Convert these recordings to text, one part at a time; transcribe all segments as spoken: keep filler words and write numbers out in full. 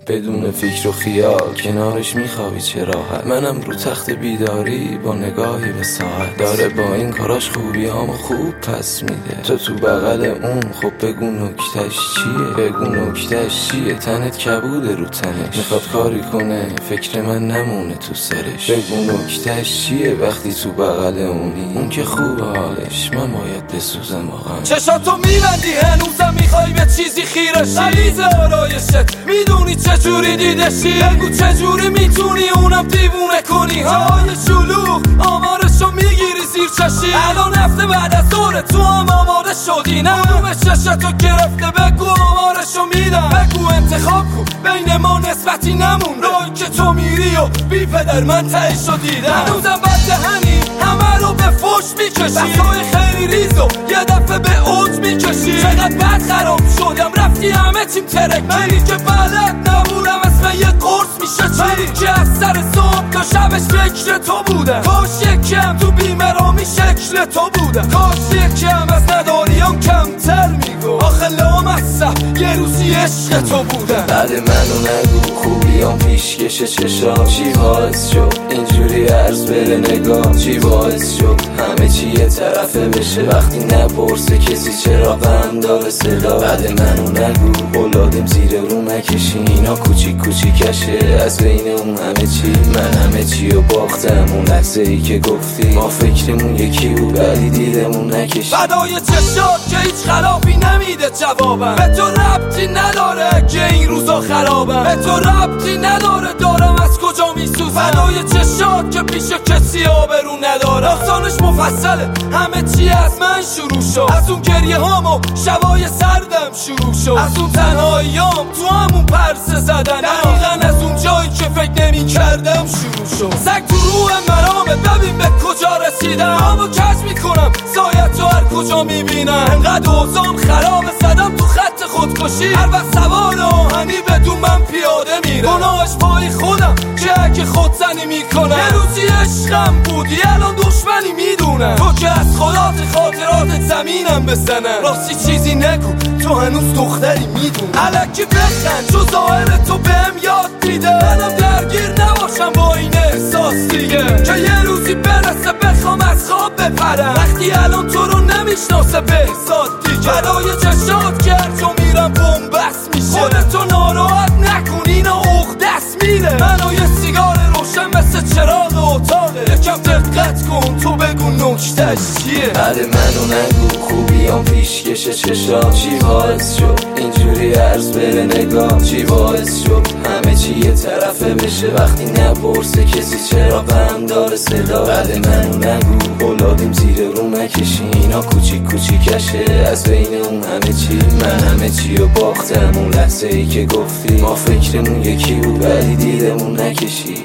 بدون فکر و خیال کنارش میخوابی چه راحت. منم رو تخت بیداری با نگاهی به ساعت، داره با این کاراش خوبیامو خوب پس میده. تو تو بغل اون خب بگو نکتش چیه، بگو نکتش چیه. تنت کبوده رو تنش، میخواد کاری کنه فکر من نمونه تو سرش. بگو نکتش چیه وقتی تو بغل اونی، اون که خوبه حالش من باید بسوزم واقعا. چشاتو میبندی هنوزم میخوای به چیزی خیرشی، غلیظ آرایشت میدونی چجوری دیدشی. بگو چجوری میتونی اونم دیوونه کنی. جای شلوغ آمارشو میگیری زیر چشی، الان هفته بعد از ظهر تو هم آماده شدی. نموم چشتو گرفته بگو آمارشو میدم. بگو انتخاب کن بین ما نسبتی نمون، راهی که تو میری و بی پدر من تهیشو دیدم. هنوزم بد دهنی همه رو به فوش میکشی، بسای خیلی ریزو یه دفعه به اوج میکشی. چقدر بد خراب شدم رفتی همه چیم ترکی، منی که بلد نبودم اسم یه قرص میشه چی. منی که از سر صبح تا شبش فکر تو بودم، کاش یکم تو بیمرامی شکل تو بودم. کاش یکم از نداریام کمتر میگو، آخه لامصب یه روزی عشق تو بودم. بعد منو نگو خوبیام پیشکش چشام، چی باعث شد اینجوری عرض بره نگاه. چی باعث شد همه چی یه طرفه بشه وقتی نپرسه کسی چرا غم داره صدا. بعد منو نگو اولادم زیر رو نکشی، اینا کوچیک کوچیکشه از بین اون همه چی. من همه چی رو باختم اون لحظه ای که گفتی ما فکرمون یکی بود ولی دیدمون نکشی. فدای چشات که هیچ خلافی نمیده جوابم، به تو ربطی نداره که این روزا خرابم، به تو ربطی نداره دارم از کجا میسوزم. فدای چشات که پیش کسی آبرو نداره، داستانش مفصله همه چی از من شروع شد. از اون گریه هام و شبای سردم شروع شد، از اون تنهاییام تو همون پرسه زدن، دقیقا از اون جایی که فکر نمی کردم شروع شد. سگ تو روح مرامه ببین به کجا رسیدم، همو کج میکنم سایت تو هر کجا میبینم. انقدر اوزام خرابه زدم تو خط خودکشی، هر وقت سوار آهنی بدون من پیاده میره. گناهش پای خودم که اگه خودزنی میکنم، یه روزی عشقم بودی الان دشمنی میدونم. تو که از خدات خاطرات زمینم بزنم، راستی چیزی نگو تو هنوز دختری میدونم. الکی بخند چو ظاهر تو بهم یاد میده، منم درگیر نباشم با این احساس دیگه، که یه روزی برسه بخوام از خواب بپرم وقتی الان تو رو نمیشناسه بهزاد دیگه. فدای چشات که هر جا میرم بومبست میشه، خودتو ناراحت نکن اینا عقدست میره. منو یه سیگار روشن مثل چراغ اتاقه، یکم دقت کن تو بگو نکتش چیه. بعد منو نگو خوبیام پیشکش چشام، چی باعث شد اینجوری عرض بره نگاه. چی باعث شد همه چی یه طرفه بشه وقتی نپرسه کسی چرا غم داره صدا. بعد منو نگو اولادم زیر رو نکشی، اینا کوچیک کوچیکشه از بین اون همه چی. من همه چی رو باختم اون لحظه ای که گفتی ما فکرمون یکی بود ولی دیدمون نکشی.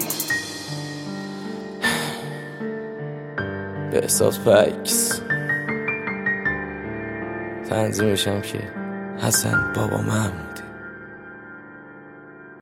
بهزاد فکس تنظیمشم که حسن بابا من